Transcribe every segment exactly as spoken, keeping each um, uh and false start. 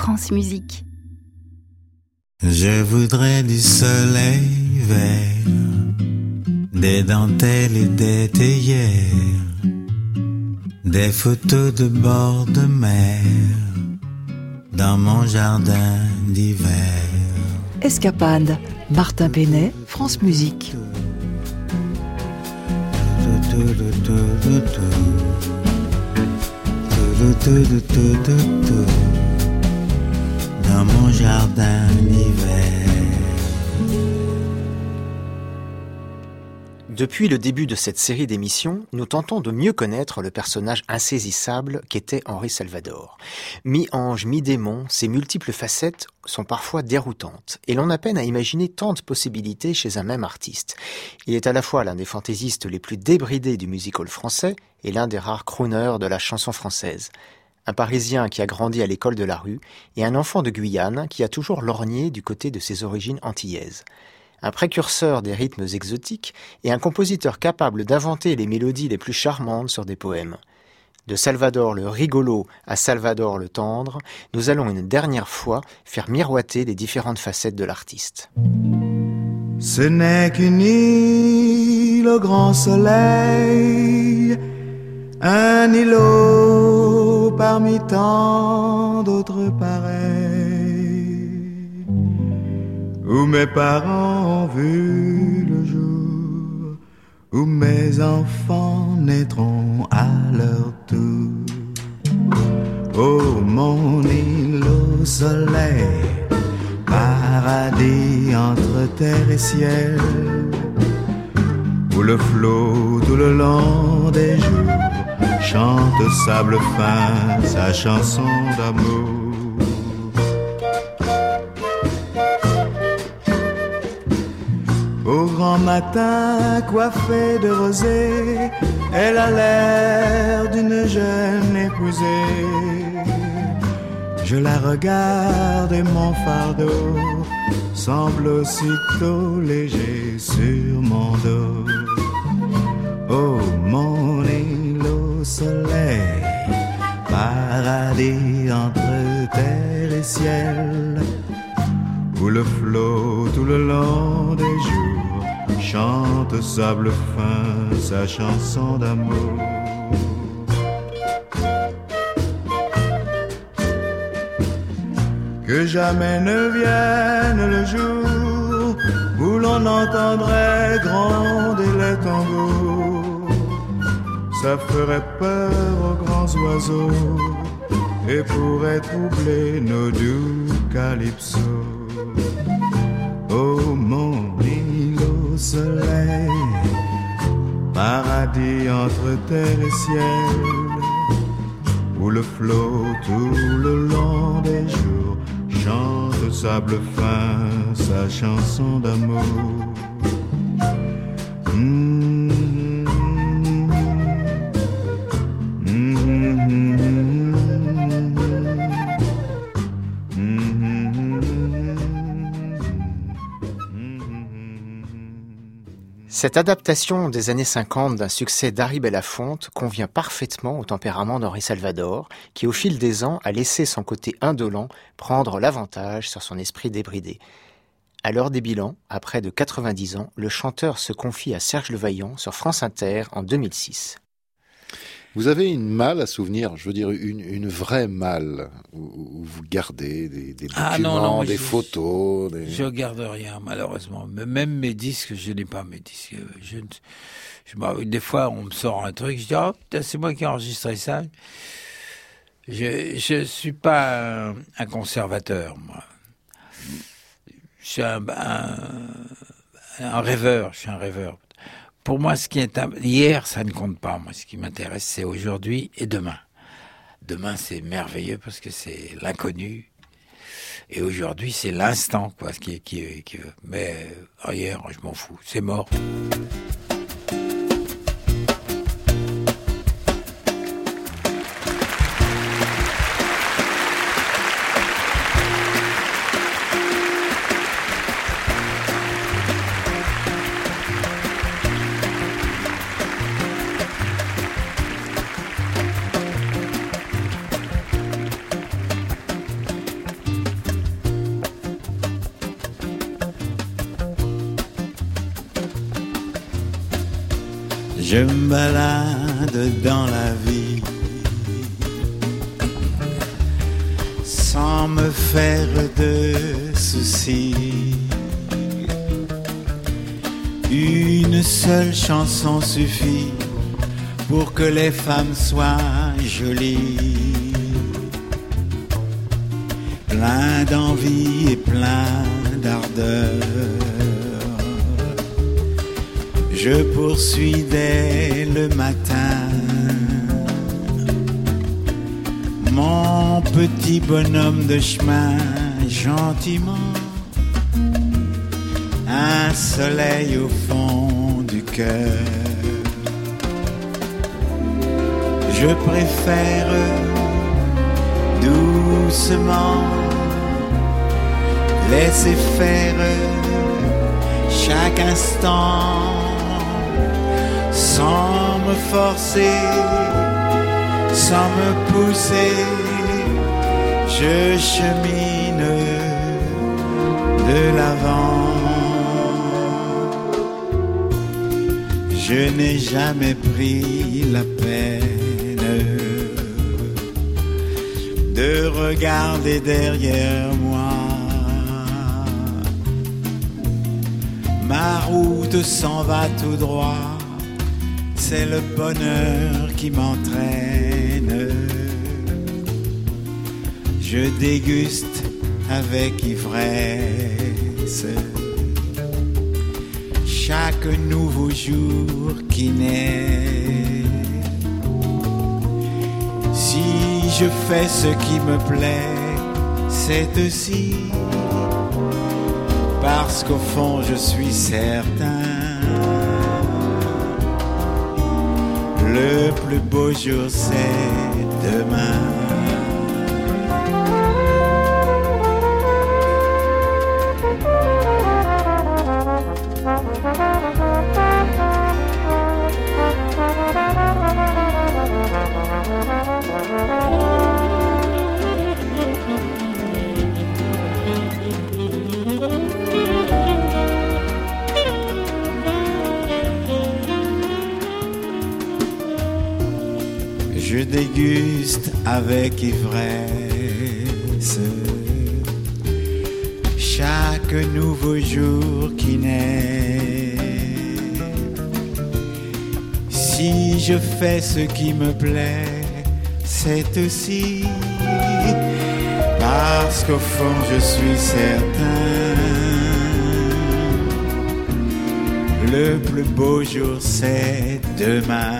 France Musique. Je voudrais du soleil vert, des dentelles et des théières, des photos de bord de mer, dans mon jardin d'hiver. Escapade, Martin Penet, France Musique. Dans mon jardin d'hiver. Depuis le début de cette série d'émissions, nous tentons de mieux connaître le personnage insaisissable qu'était Henri Salvador. Mi-ange, mi-démon, ses multiples facettes sont parfois déroutantes, et l'on a peine à imaginer tant de possibilités chez un même artiste. Il est à la fois l'un des fantaisistes les plus débridés du music-hall français et l'un des rares crooners de la chanson française. Un Parisien qui a grandi à l'école de la rue et un enfant de Guyane qui a toujours lorgné du côté de ses origines antillaises. Un précurseur des rythmes exotiques et un compositeur capable d'inventer les mélodies les plus charmantes sur des poèmes. De Salvador le rigolo à Salvador le tendre, nous allons une dernière fois faire miroiter les différentes facettes de l'artiste. Ce n'est qu'une île au grand soleil, un îlot parmi tant d'autres pareils, où mes parents ont vu le jour, où mes enfants naîtront à leur tour. Oh mon île au soleil, paradis entre terre et ciel, où le flot tout le long des jours chante au sable fin sa chanson d'amour. Au grand matin, coiffée de rosée, elle a l'air d'une jeune épousée. Je la regarde et mon fardeau semble aussitôt léger sur mon dos. Oh mon île au soleil, paradis entre terre et ciel, où le flot tout le long des jours chante au sable fin sa chanson d'amour. Que jamais ne vienne le jour où l'on entendrait gronder les tambours. Ça ferait peur aux grands oiseaux et pourrait troubler nos doux calypsos. Oh mon île au soleil, paradis entre terre et ciel, où le flot tout le long des jours chante au sable fin sa chanson d'amour. Mmh. Cette adaptation des années cinquante d'un succès d'Harry Belafonte convient parfaitement au tempérament d'Henri Salvador, qui au fil des ans a laissé son côté indolent prendre l'avantage sur son esprit débridé. À l'heure des bilans, à près de quatre-vingt-dix ans, le chanteur se confie à Serge Levaillant sur France Inter en deux mille six. Vous avez une malle à souvenirs, je veux dire une, une vraie malle, où, où vous gardez des, des documents, ah non, non, des je, photos. Des... Je garde rien, malheureusement. Même mes disques, je n'ai pas mes disques. Je, je, je, des fois, on me sort un truc, je dis, oh putain, c'est moi qui ai enregistré ça. Je je suis pas un, un conservateur, moi. Je suis un, un, un rêveur, je suis un rêveur. Pour moi, ce qui est hier, ça ne compte pas. Moi, ce qui m'intéresse, c'est aujourd'hui et demain. Demain, c'est merveilleux parce que c'est l'inconnu. Et aujourd'hui, c'est l'instant, quoi, ce qui, qui, qui. Mais hier, je m'en fous. C'est mort. Je me balade dans la vie sans me faire de soucis. Une seule chanson suffit pour que les femmes soient jolies. Plein d'envie et plein d'ardeur, je poursuis dès le matin mon petit bonhomme de chemin, gentiment, un soleil au fond du cœur. Je préfère doucement laisser faire chaque instant sans me forcer, sans me pousser. Je chemine de l'avant. Je n'ai jamais pris la peine de regarder derrière moi. Ma route s'en va tout droit, c'est le bonheur qui m'entraîne. Je déguste avec ivresse chaque nouveau jour qui naît. Si je fais ce qui me plaît, c'est aussi parce qu'au fond je suis certain, le plus beau jour c'est demain. Je déguste avec ivresse chaque nouveau jour qui naît. Si je fais ce qui me plaît, c'est aussi parce qu'au fond je suis certain, le plus beau jour c'est demain.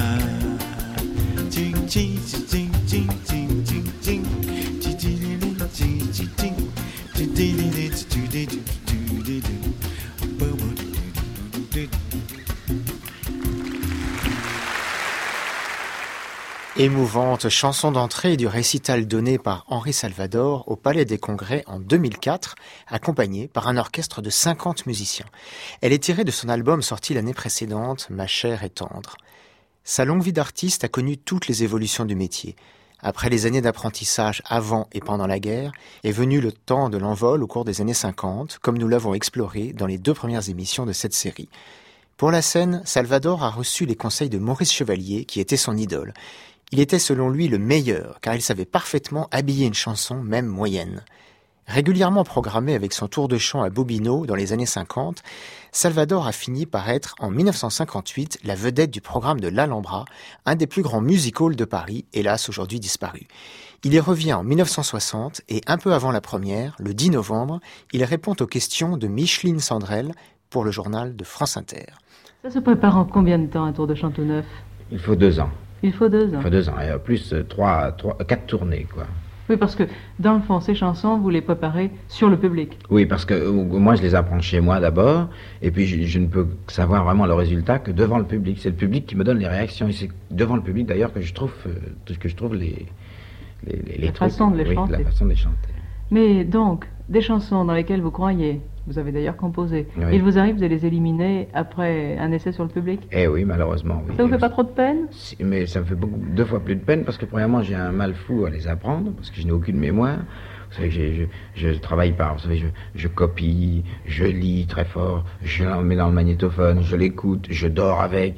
Émouvante chanson d'entrée du récital donné par Henri Salvador au Palais des Congrès en deux mille quatre, accompagnée par un orchestre de cinquante musiciens. Elle est tirée de son album sorti l'année précédente, Ma chair est tendre. Sa longue vie d'artiste a connu toutes les évolutions du métier. Après les années d'apprentissage avant et pendant la guerre, est venu le temps de l'envol au cours des années cinquante, comme nous l'avons exploré dans les deux premières émissions de cette série. Pour la scène, Salvador a reçu les conseils de Maurice Chevalier, qui était son idole. Il était selon lui le meilleur, car il savait parfaitement habiller une chanson, même moyenne. Régulièrement programmé avec son tour de chant à Bobino dans les années cinquante, Salvador a fini par être, en dix-neuf cent cinquante-huit, la vedette du programme de l'Alhambra, un des plus grands music halls de Paris, hélas aujourd'hui disparu. Il y revient en dix-neuf cent soixante et un peu avant la première, le dix novembre, il répond aux questions de Micheline Sandrel pour le journal de France Inter. Ça se prépare en combien de temps un tour de chant tout neuf ? Il faut deux ans. Il faut deux ans. Il faut deux ans, et plus trois, trois, quatre tournées, quoi. Oui, parce que dans le fond, ces chansons, vous les préparez sur le public. Oui, parce que euh, moi, je les apprends chez moi d'abord, et puis je, je ne peux savoir vraiment le résultat que devant le public. C'est le public qui me donne les réactions, et c'est devant le public d'ailleurs que je trouve, euh, que je trouve les, les, les, les la trucs. façon de les oui, chanter. La façon de les chanter. Mais donc, des chansons dans lesquelles vous croyez, vous avez d'ailleurs composé, oui. Il vous arrive de les éliminer après un essai sur le public ? Eh oui, malheureusement, oui. Ça vous fait pas trop de peine ? Si, mais ça me fait beaucoup, deux fois plus de peine, parce que premièrement, j'ai un mal fou à les apprendre, parce que je n'ai aucune mémoire. Vous savez, je, je, je travaille par, vous savez, je, je copie, je lis très fort, je l'en mets dans le magnétophone, je l'écoute, je dors avec,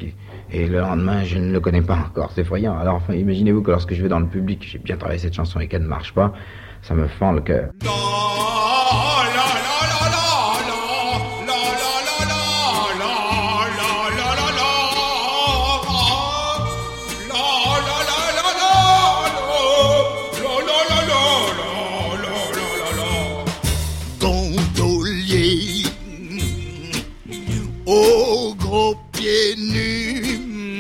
Et le lendemain, je ne le connais pas encore, c'est effrayant. Alors enfin, imaginez-vous que lorsque je vais dans le public, j'ai bien travaillé cette chanson et qu'elle ne marche pas, ça me fend le cœur. Gondolier au gros pieds nus,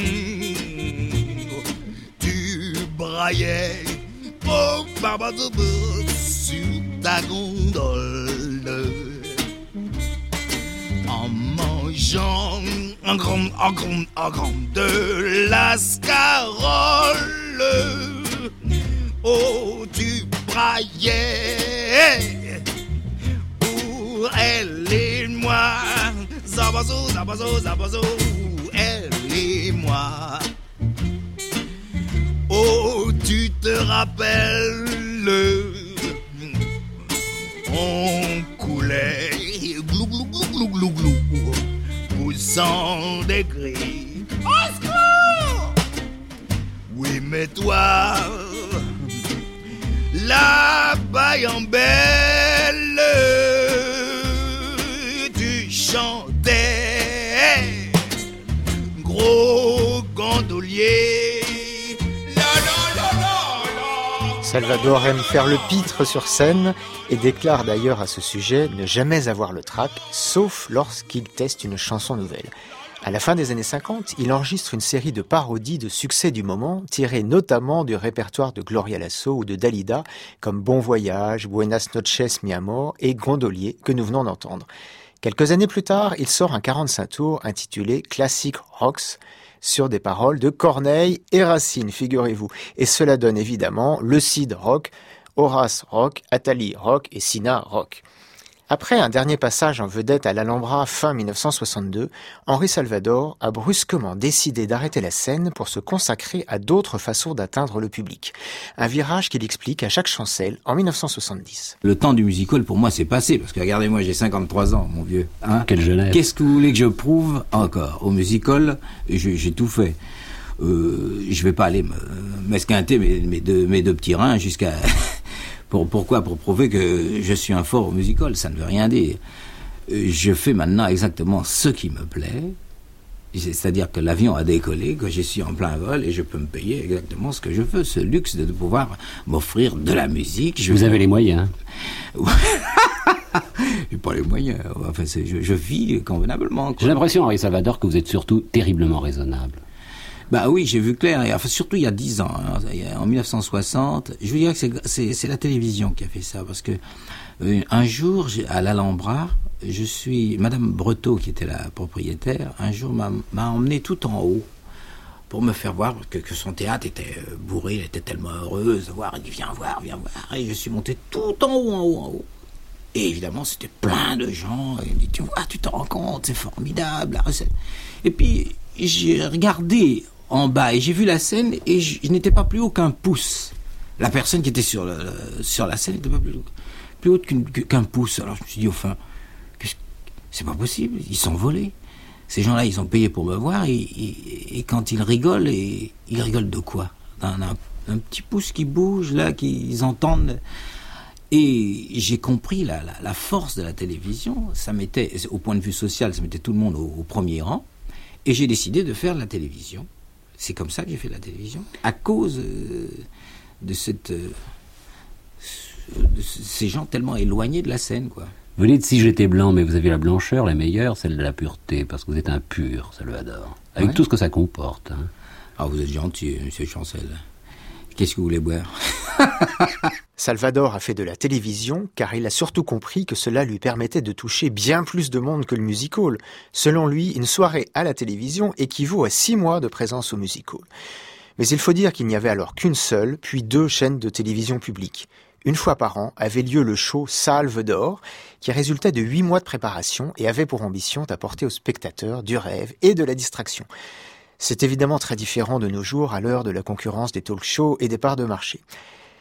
tu braillais au barbadobo sur ta gondole en mangeant un grand, un grand, un grand de la scarole. Oh, tu braillais pour elle et moi, zabazo, zabazo, zabazo, elle et moi. Oh, tu te rappelles, on coulait, glou, glou, glou, glou, glou, glou, poussant des cris. Au secours! Oui, mais toi, la paille en belle, tu chantais, gros gondolier. Salvador aime faire le pitre sur scène et déclare d'ailleurs à ce sujet ne jamais avoir le trac, sauf lorsqu'il teste une chanson nouvelle. À la fin des années cinquante, il enregistre une série de parodies de succès du moment, tirées notamment du répertoire de Gloria Lasso ou de Dalida, comme Bon Voyage, Buenas noches mi amor et Gondolier, que nous venons d'entendre. Quelques années plus tard, il sort un quarante-cinq tours intitulé Classic Rocks, sur des paroles de Corneille et Racine, figurez-vous. Et cela donne évidemment le Cid rock, Horace rock, Athalie rock et Sina rock. Après un dernier passage en vedette à l'Alhambra fin dix-neuf cent soixante-deux, Henri Salvador a brusquement décidé d'arrêter la scène pour se consacrer à d'autres façons d'atteindre le public. Un virage qu'il explique à Jacques Chancel en dix-neuf cent soixante-dix. Le temps du musical pour moi c'est passé, parce que regardez-moi, j'ai cinquante-trois ans, mon vieux. Hein, quelle jeunesse. Qu'est-ce que vous voulez que je prouve encore? Au musical, j'ai, j'ai tout fait. Euh, je vais pas aller me, m'esquinter mes, mes, deux, mes deux petits reins jusqu'à... Pour, pourquoi? Pour prouver que je suis un fort au musical, ça ne veut rien dire. Je fais maintenant exactement ce qui me plaît, c'est-à-dire que l'avion a décollé, que je suis en plein vol et je peux me payer exactement ce que je veux, ce luxe de pouvoir m'offrir de la musique. Je Vous avez les moyens. J'ai pas les moyens, enfin, c'est, je, je vis convenablement. Quoi. J'ai l'impression, Henri Salvador, que vous êtes surtout terriblement raisonnable. Bah oui, j'ai vu clair, et enfin, surtout il y a dix ans, hein, en dix-neuf cent soixante, je vous dirais que c'est, c'est, c'est la télévision qui a fait ça, parce que euh, un jour, à l'Alhambra, je suis, Madame Breteau, qui était la propriétaire, un jour m'a, m'a emmené tout en haut, pour me faire voir que, que son théâtre était bourré, elle était tellement heureuse de voir, elle dit viens voir, viens voir, et je suis monté tout en haut, en haut, en haut. Et évidemment, c'était plein de gens, et elle dit tu vois, tu te rends compte, c'est formidable, la recette. Et puis, j'ai regardé en bas et j'ai vu la scène et je, je n'étais pas plus haut qu'un pouce. La personne qui était sur, le, le, sur la scène n'était pas plus, plus haute qu'une, qu'un pouce. Alors je me suis dit, enfin, c'est pas possible, ils sont volés. Ces gens-là, ils ont payé pour me voir et, et, et quand ils rigolent, et, ils rigolent de quoi? un, un, un petit pouce qui bouge, là, qu'ils entendent. Et j'ai compris la, la, la force de la télévision. Ça mettait, au point de vue social, ça mettait tout le monde au, au premier rang. Et j'ai décidé de faire de la télévision. C'est comme ça que j'ai fait de la télévision. À cause euh, de, cette, euh, de ces gens tellement éloignés de la scène, quoi. Vous dites si j'étais blanc, mais vous avez la blancheur, la meilleure, celle de la pureté, parce que vous êtes un pur, Salvador. Avec ouais. tout ce que ça comporte. Hein. Ah, vous êtes gentil, monsieur Chancel. Qu'est-ce que vous voulez boire? Salvador a fait de la télévision car il a surtout compris que cela lui permettait de toucher bien plus de monde que le music hall. Selon lui, une soirée à la télévision équivaut à six mois de présence au music hall. Mais il faut dire qu'il n'y avait alors qu'une seule, puis deux chaînes de télévision publiques. Une fois par an avait lieu le show Salve d'Or, qui résultait de huit mois de préparation et avait pour ambition d'apporter aux spectateurs du rêve et de la distraction. C'est évidemment très différent de nos jours à l'heure de la concurrence des talk-shows et des parts de marché.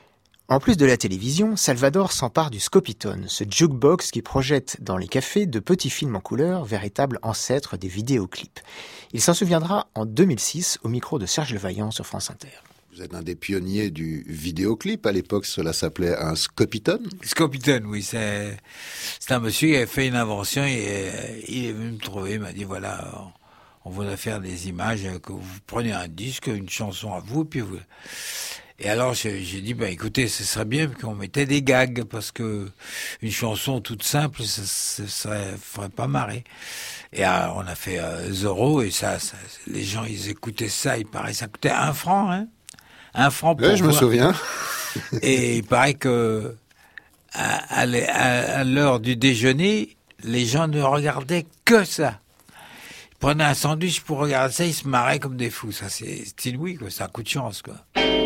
En plus de la télévision, Salvador s'empare du Scopitone, ce jukebox qui projette dans les cafés de petits films en couleur, véritables ancêtres des vidéoclips. Il s'en souviendra en deux mille six au micro de Serge Levaillant sur France Inter. Vous êtes un des pionniers du vidéoclip. À l'époque, cela s'appelait un Scopitone. Scopitone, oui. C'est, c'est un monsieur qui avait fait une invention et il est venu me trouver. Il m'a dit, voilà, on voudrait faire des images, que vous prenez un disque, une chanson à vous, puis vous... Et alors, j'ai, j'ai dit, bah, écoutez, ce serait bien qu'on mettait des gags, parce que une chanson toute simple, ça, ça serait, ferait pas marrer. Et alors, on a fait euh, Zorro, et ça, ça, les gens, ils écoutaient ça, il paraît, ça coûtait un franc, hein. Un franc pour ouais, je voir. me souviens. Et il paraît que, à, à, à l'heure du déjeuner, les gens ne regardaient que ça. Ils prenaient un sandwich pour regarder ça, ils se marraient comme des fous. Ça, c'est, c'est inouï, quoi. C'est un coup de chance, quoi.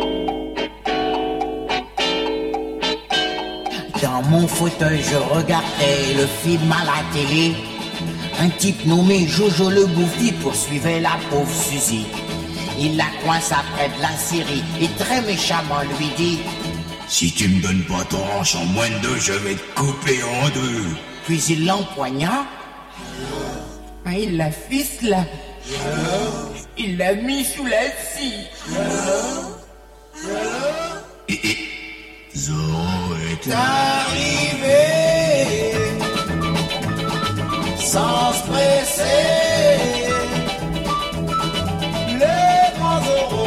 Dans mon fauteuil, je regardais le film à la télé. Un type nommé Jojo le Bouffi poursuivait la pauvre Suzy. Il la coince après de la Syrie et très méchamment lui dit: si tu me donnes pas ton hanche en moins de deux, je vais te couper en deux. Puis il l'empoigna. Ah, il la ficelle. Il l'a mis sous la scie. Et, et Zorro est arrivé sans se presser. Le grand Zorro,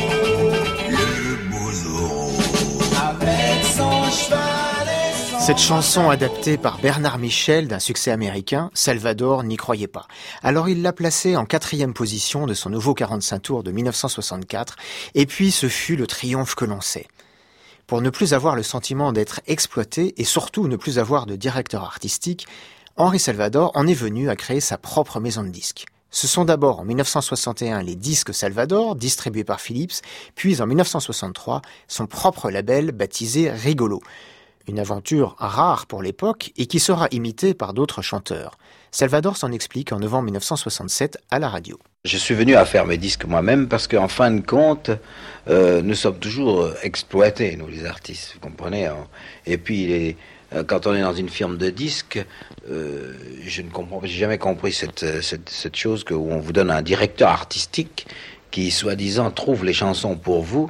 le beau Zorro, avec son cheval et son... Cette chanson adaptée par Bernard Michel d'un succès américain, Salvador n'y croyait pas. Alors il l'a placée en quatrième position de son nouveau quarante-cinq tours de dix-neuf cent soixante-quatre, et puis ce fut le triomphe que l'on sait. Pour ne plus avoir le sentiment d'être exploité et surtout ne plus avoir de directeur artistique, Henri Salvador en est venu à créer sa propre maison de disques. Ce sont d'abord en dix-neuf cent soixante et un les disques Salvador, distribués par Philips, puis en dix-neuf cent soixante-trois son propre label baptisé Rigolo. Une aventure rare pour l'époque et qui sera imitée par d'autres chanteurs. Salvador s'en explique en novembre dix-neuf cent soixante-sept à la radio. Je suis venu à faire mes disques moi-même parce qu'en fin de compte, euh, nous sommes toujours exploités, nous les artistes, vous comprenez hein. Et puis, les, euh, quand on est dans une firme de disques, euh, je ne comprends, j'ai jamais compris cette, cette, cette chose que, où on vous donne un directeur artistique qui, soi-disant, trouve les chansons pour vous.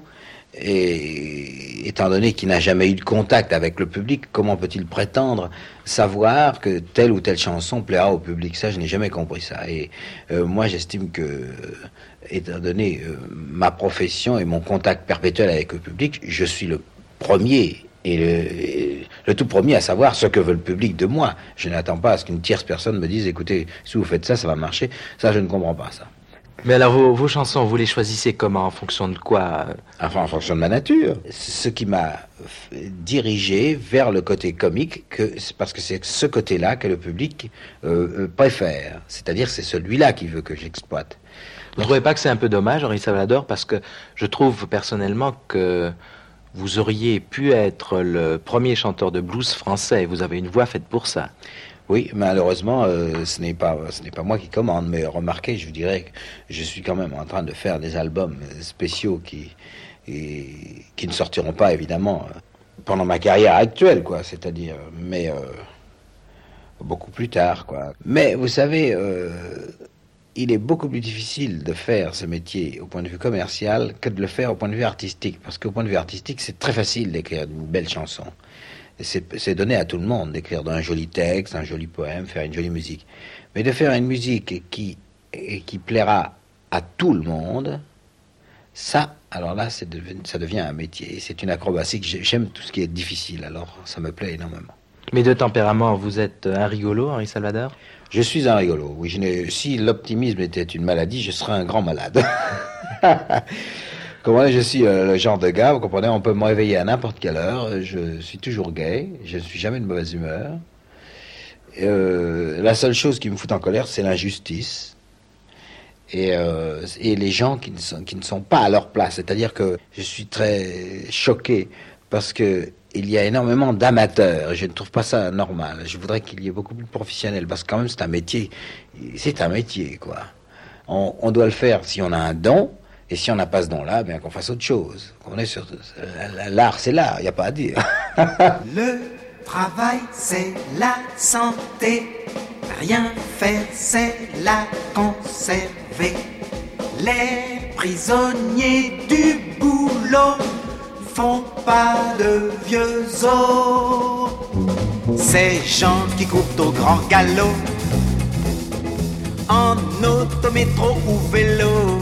Et étant donné qu'il n'a jamais eu de contact avec le public, comment peut-il prétendre savoir que telle ou telle chanson plaira au public? Ça, je n'ai jamais compris ça. Et euh, moi, j'estime que, euh, étant donné euh, ma profession et mon contact perpétuel avec le public, je suis le premier et le, et le tout premier à savoir ce que veut le public de moi. Je n'attends pas à ce qu'une tierce personne me dise, écoutez, si vous faites ça, ça va marcher. Ça, je ne comprends pas ça. Mais alors, vos, vos chansons, vous les choisissez comment? En fonction de quoi? Enfin, en fonction de ma nature. Ce qui m'a dirigé vers le côté comique, que, c'est parce que c'est ce côté-là que le public euh, préfère. C'est-à-dire, c'est celui-là qui veut que j'exploite. Vous ne trouvez pas que c'est un peu dommage, Henri Salvador? Parce que je trouve personnellement que vous auriez pu être le premier chanteur de blues français. Vous avez une voix faite pour ça. Oui, malheureusement, euh, ce n'est pas ce n'est pas moi qui commande, mais remarquez, je vous dirais que je suis quand même en train de faire des albums spéciaux qui et, qui ne sortiront pas évidemment pendant ma carrière actuelle, quoi. C'est-à-dire, mais euh, beaucoup plus tard, quoi. Mais vous savez, euh, il est beaucoup plus difficile de faire ce métier au point de vue commercial que de le faire au point de vue artistique, parce qu'au point de vue artistique, c'est très facile d'écrire une belle chanson. C'est, c'est donné à tout le monde d'écrire un joli texte, un joli poème, faire une jolie musique. Mais de faire une musique qui, qui plaira à tout le monde, ça, alors là, c'est devenu, ça devient un métier. C'est une acrobatie que j'aime tout ce qui est difficile, alors ça me plaît énormément. Mais de tempérament, vous êtes un rigolo, Henri Salvador? Je suis un rigolo, oui. Je n'ai, si l'optimisme était une maladie, je serais un grand malade. Comment je suis euh, le genre de gars, vous comprenez, on peut me réveiller à n'importe quelle heure, je suis toujours gai, je ne suis jamais de mauvaise humeur. Euh, la seule chose qui me fout en colère, c'est l'injustice. Et, euh, et les gens qui ne, sont, qui ne sont pas à leur place. C'est-à-dire que je suis très choqué parce que il y a énormément d'amateurs et je ne trouve pas ça normal. Je voudrais qu'il y ait beaucoup plus de professionnels parce que quand même c'est un métier, c'est un métier, quoi. On, on doit le faire si on a un don. Et si on n'a pas ce don-là, bien qu'on fasse autre chose. On est sur l'art, c'est l'art, il n'y a pas à dire. Le travail, c'est la santé. Rien faire, c'est la conserver. Les prisonniers du boulot font pas de vieux os. Ces gens qui courent au grand galop, en auto, métro ou vélo,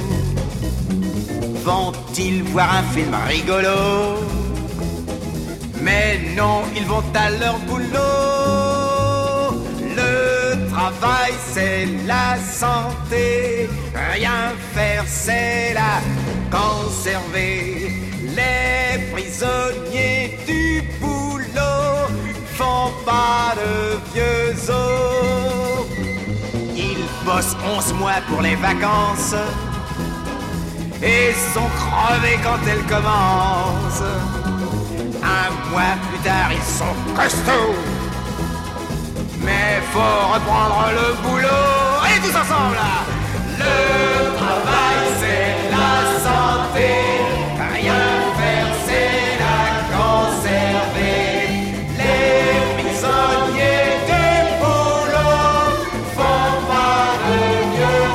vont-ils voir un film rigolo? Mais non, ils vont à leur boulot. Le travail, c'est la santé. Rien faire, c'est la conserver. Les prisonniers du boulot font pas de vieux os. Ils bossent onze mois pour les vacances et sont crevés quand elles commencent. Un mois plus tard, ils sont costauds, mais faut reprendre le boulot. Et tous ensemble là. Le travail, c'est la santé. Rien faire, c'est la conserver. Les prisonniers du boulot font pas de vieux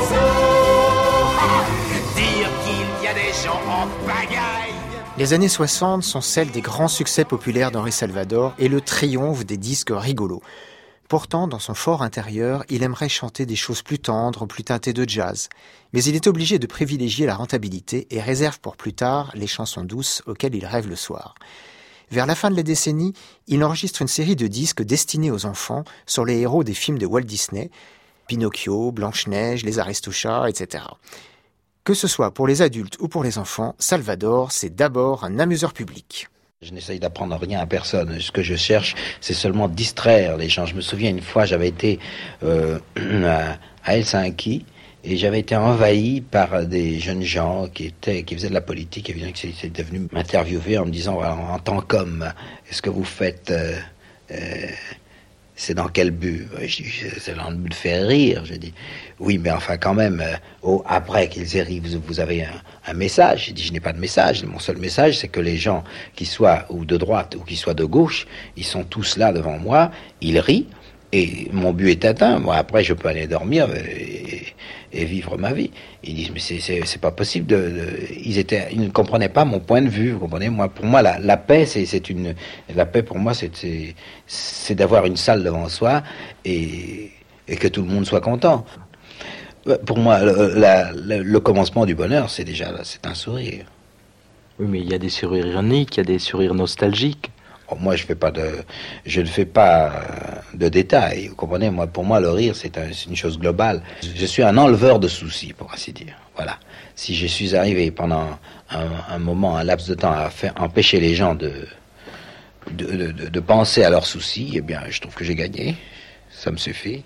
os. Dire qu'il y a des gens en pagaille. Les années soixante sont celles des grands succès populaires d'Henri Salvador et le triomphe des disques rigolos. Pourtant, dans son fort intérieur, il aimerait chanter des choses plus tendres, plus teintées de jazz. Mais il est obligé de privilégier la rentabilité et réserve pour plus tard les chansons douces auxquelles il rêve le soir. Vers la fin de la décennie, il enregistre une série de disques destinés aux enfants sur les héros des films de Walt Disney, Pinocchio, Blanche-Neige, Les Aristochats, et cetera. Que ce soit pour les adultes ou pour les enfants, Salvador, c'est d'abord un amuseur public. Je n'essaye d'apprendre rien à personne. Ce que je cherche, c'est seulement distraire les gens. Je me souviens une fois, j'avais été euh, à Helsinki et j'avais été envahi par des jeunes gens qui étaient, qui faisaient de la politique, évidemment, qui étaient venus m'interviewer en me disant, voilà, en tant qu'homme, est-ce que vous faites... Euh, euh, c'est dans quel but? Je dis, c'est dans le but de faire rire. Je dis, oui, mais enfin quand même, euh, oh, après qu'ils aient ri, vous, vous avez un, un message. Je dis, je n'ai pas de message. Mon seul message, c'est que les gens, qui soient ou de droite ou qui soient de gauche, ils sont tous là devant moi, ils rient, et mon but est atteint. Moi, après, je peux aller dormir et, et vivre ma vie. Ils disent, mais c'est, c'est, c'est pas possible de, de... Ils étaient, ils ne comprenaient pas mon point de vue, vous comprenez? Moi, pour moi, la, la paix, c'est, c'est une... La paix, pour moi, c'est, c'est, c'est d'avoir une salle devant soi et, et que tout le monde soit content. Pour moi, le, la, le, le commencement du bonheur, c'est déjà, c'est un sourire. Oui, mais il y a des sourires ironiques, il y a des sourires nostalgiques. Oh, moi, je fais pas de, je ne fais pas de détails. Vous comprenez? Moi, pour moi, le rire, c'est, un, c'est une chose globale. Je suis un enleveur de soucis, pour ainsi dire. Voilà. Si je suis arrivé pendant un, un moment, un laps de temps, à faire empêcher les gens de, de, de, de, de penser à leurs soucis, eh bien, je trouve que j'ai gagné. Ça me suffit.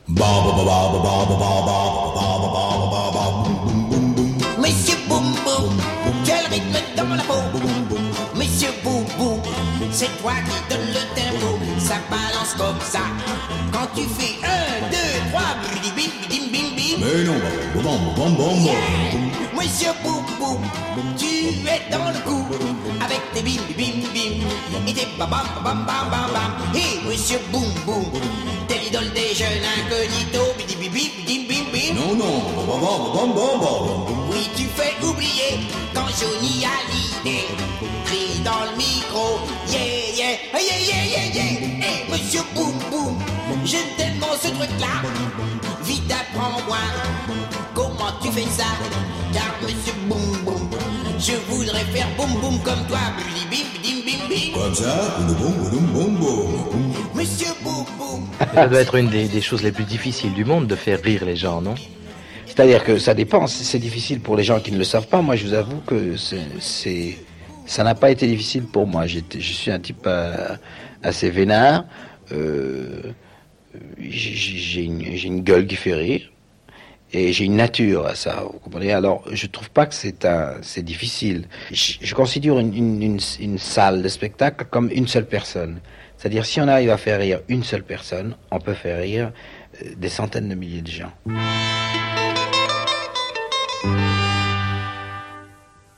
Monsieur Boum Boum, quel rythme dans la peau. Monsieur Boum Boum, c'est toi qui donne le tempo. Ça balance comme ça. Quand tu fais un, deux, trois, bim bim bim bim bim. Mais non, bam bam bam bam. Monsieur Boum Boum, tu es dans le coup avec tes bim bim bim et tes bam bam bam bam bam bam. Et Monsieur Boum Boum, t'es l'idole des jeunes incognito. Bim bim bim bim bim bim. Non non, bam bam bam bam bam. Oui, tu fais oublier quand Johnny a l'idée. Crie dans le micro, yeah yeah, yeah yeah yeah yeah. Hey Monsieur Boum Boum, j'aime tellement ce truc-là. Vite apprends-moi comment tu fais ça. Car Monsieur Boum Boum, je voudrais faire boum boum comme toi. Bim bim bim bim. Comme ça, boum boum boum boum. Monsieur Boum Boum. Ça doit être une des, des choses les plus difficiles du monde de faire rire les gens, non? C'est-à-dire que ça dépend. C'est difficile pour les gens qui ne le savent pas. Moi, je vous avoue que c'est, c'est... ça n'a pas été difficile pour moi. J'étais, je suis un type euh, assez vénard. Euh, j'ai, j'ai, une, j'ai une gueule qui fait rire. Et j'ai une nature à ça, vous comprenez? Alors, je trouve pas que c'est un, c'est difficile. Je, je considère une, une, une, une salle de spectacle comme une seule personne. C'est-à-dire, si on arrive à faire rire une seule personne, on peut faire rire des centaines de milliers de gens.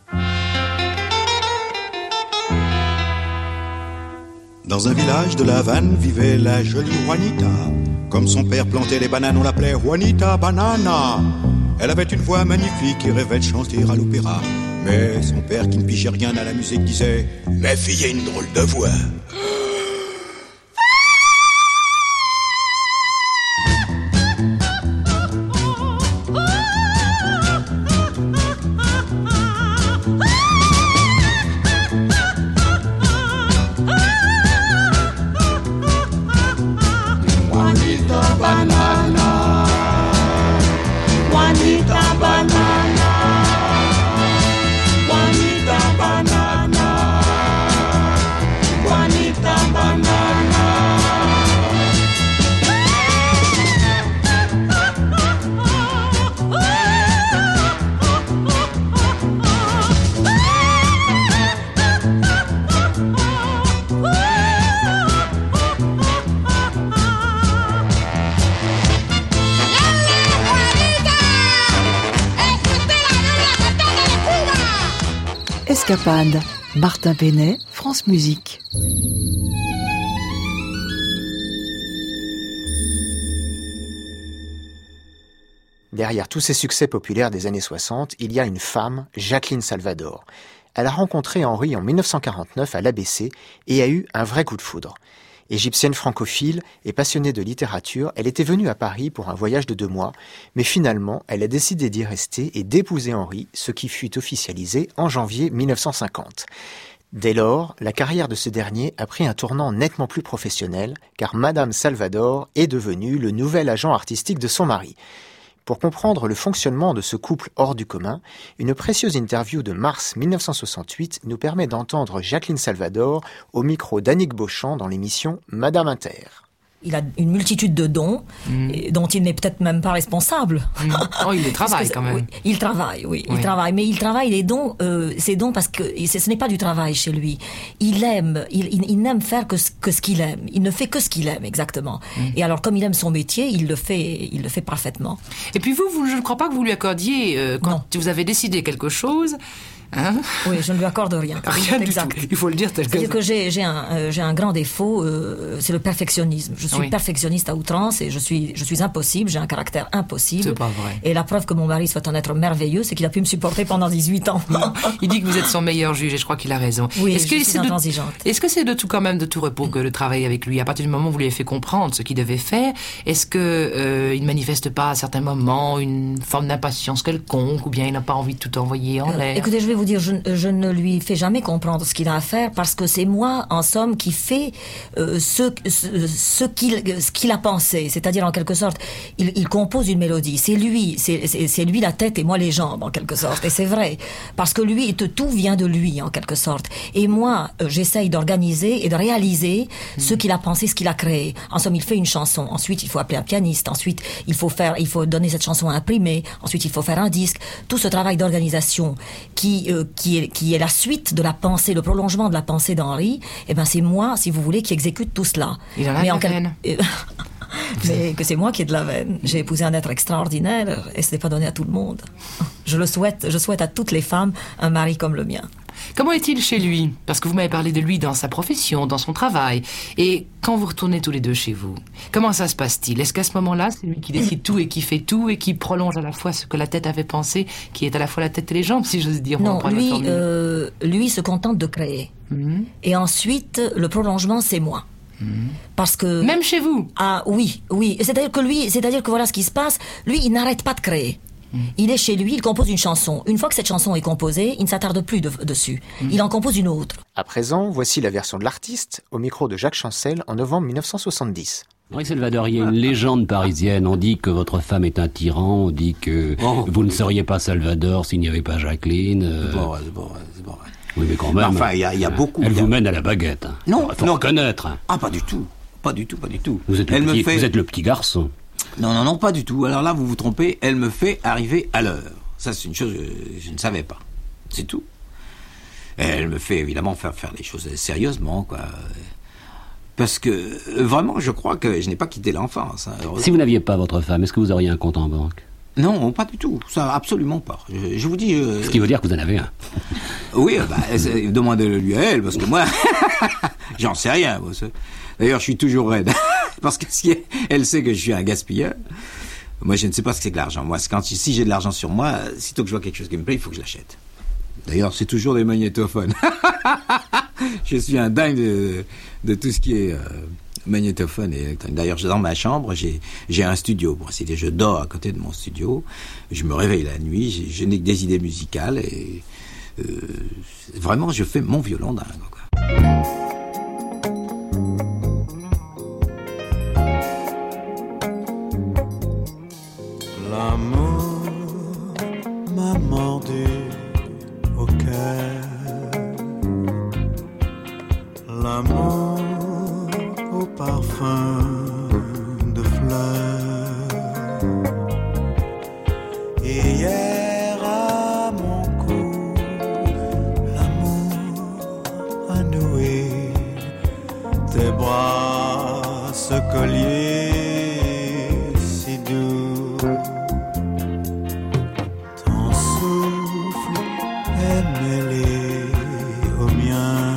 Dans un village de la Havane vivait la jolie Juanita. Comme son père plantait les bananes, on l'appelait Juanita Banana. Elle avait une voix magnifique et rêvait de chanter à l'opéra. Mais son père, qui ne pigeait rien à la musique, disait « Ma fille a une drôle de voix ». Escapade, Martin Penet, France Musique. Derrière tous ces succès populaires des années soixante, il y a une femme, Jacqueline Salvador. Elle a rencontré Henri en mille neuf cent quarante-neuf à l'A B C et a eu un vrai coup de foudre. Égyptienne francophile et passionnée de littérature, elle était venue à Paris pour un voyage de deux mois, mais finalement, elle a décidé d'y rester et d'épouser Henri, ce qui fut officialisé en janvier mille neuf cent cinquante. Dès lors, la carrière de ce dernier a pris un tournant nettement plus professionnel, car Madame Salvador est devenue le nouvel agent artistique de son mari. Pour comprendre le fonctionnement de ce couple hors du commun, une précieuse interview de mars mille neuf cent soixante-huit nous permet d'entendre Jacqueline Salvador au micro d'Annick Beauchamp dans l'émission Madame Inter. Il a une multitude de dons mmh. dont il n'est peut-être même pas responsable. Mmh. Oh, il les travaille quand même. Oui, il travaille, oui, oui. il travaille. Mais il travaille les dons, euh, ces dons parce que ce, ce n'est pas du travail chez lui. Il aime, il, il, il n'aime faire que ce, que ce qu'il aime. Il ne fait que ce qu'il aime, exactement. Mmh. Et alors, comme il aime son métier, il le fait, il le fait parfaitement. Et puis vous, vous je ne crois pas que vous lui accordiez, euh, quand non. vous avez décidé quelque chose... Hein? Oui, je ne lui accorde rien. Rien du tout. Il faut le dire tel que. C'est-à-dire que j'ai, j'ai, un, euh, j'ai un grand défaut, euh, c'est le perfectionnisme. Je suis oui. perfectionniste à outrance et je suis, je suis impossible, j'ai un caractère impossible. C'est pas vrai. Et la preuve que mon mari soit un être merveilleux, c'est qu'il a pu me supporter pendant dix-huit ans. Il dit que vous êtes son meilleur juge et je crois qu'il a raison. Oui, est-ce je que suis c'est intransigeante. De, est-ce que c'est de tout quand même de tout repos que de travailler avec lui? À partir du moment où vous lui avez fait comprendre ce qu'il devait faire, est-ce que euh, il ne manifeste pas à certains moments une forme d'impatience quelconque ou bien il n'a pas envie de tout envoyer en l'air? euh, Écoutez, je vais vous dire, je, je ne lui fait jamais comprendre ce qu'il a à faire parce que c'est moi, en somme, qui fait euh, ce, ce, ce, qu'il, ce qu'il a pensé. C'est-à-dire, en quelque sorte, il, il compose une mélodie. C'est lui, c'est, c'est, c'est lui la tête et moi les jambes, en quelque sorte. Et c'est vrai. Parce que lui, tout vient de lui, en quelque sorte. Et moi, euh, j'essaye d'organiser et de réaliser mmh. ce qu'il a pensé, ce qu'il a créé. En somme, il fait une chanson. Ensuite, il faut appeler un pianiste. Ensuite, il faut faire, il faut donner cette chanson à imprimer. Ensuite, il faut faire un disque. Tout ce travail d'organisation qui, euh, qui est, qui est la suite de la pensée, le prolongement de la pensée d'Henri, eh ben c'est moi, si vous voulez, qui exécute tout cela. Il en a la veine. Mais que c'est moi qui ai de la veine. J'ai épousé un être extraordinaire et ce n'est pas donné à tout le monde. Je le souhaite, je souhaite à toutes les femmes un mari comme le mien. Comment est-il chez lui? Parce que vous m'avez parlé de lui dans sa profession, dans son travail. Et quand vous retournez tous les deux chez vous, comment ça se passe-t-il? Est-ce qu'à ce moment-là, c'est lui qui décide tout et qui fait tout et qui prolonge à la fois ce que la tête avait pensé, qui est à la fois la tête et les jambes, si j'ose dire? Non, lui, euh, lui se contente de créer. Mmh. Et ensuite, le prolongement, c'est moi. Mmh. Parce que... Même chez vous? Ah oui, oui. C'est-à-dire que lui, c'est-à-dire que voilà ce qui se passe, lui, il n'arrête pas de créer. Mmh. Il est chez lui, il compose une chanson. Une fois que cette chanson est composée, il ne s'attarde plus de, dessus. Mmh. Il en compose une autre. À présent, voici la version de l'artiste au micro de Jacques Chancel en novembre mille neuf cent soixante-dix. Henri Salvador, il y a une légende parisienne. On dit que votre femme est un tyran, on dit que oh, vous ne seriez pas Salvador s'il n'y avait pas Jacqueline. Euh... C'est bon, c'est bon, c'est bon. Oui, mais quand même. Enfin, il y, y a beaucoup. Elle a... vous mène à la baguette. Non, il faut non. reconnaître. Ah, pas du tout. Pas du tout, pas du tout. Vous êtes le, Elle petit, me fait... vous êtes le petit garçon. Non, non, non, pas du tout. Alors là, vous vous trompez. Elle me fait arriver à l'heure. Ça, c'est une chose que je ne savais pas. C'est tout. Elle me fait évidemment faire faire les choses sérieusement, quoi. Parce que vraiment, je crois que je n'ai pas quitté l'enfance. Hein. Si vous n'aviez pas votre femme, est-ce que vous auriez un compte en banque? Non, pas du tout. Ça, absolument pas. Je, je vous dis. Euh... Ce qui veut dire que vous en avez un. Oui, bah, demandez-le lui à elle, parce que moi, J'en sais rien. Moi, d'ailleurs, je suis toujours raide. Parce que si elle, elle sait que je suis un gaspilleur, moi, je ne sais pas ce que c'est que l'argent. Moi, quand, si j'ai de l'argent sur moi, sitôt que je vois quelque chose qui me plaît, il faut que je l'achète. D'ailleurs, c'est toujours des magnétophones. Je suis un dingue de, de tout ce qui est euh, magnétophone et électronique. D'ailleurs, dans ma chambre, j'ai, j'ai un studio. Bon, c'est je dors à côté de mon studio. Je me réveille la nuit. J'ai, je n'ai que des idées musicales et euh, vraiment, je fais mon violon dingue, quoi. L'amour m'a mordu au cœur, l'amour au parfum de fleurs. Et hier à mon cou, l'amour a noué tes bras, ce collier si doux. Ton souffle est mêlé au mien.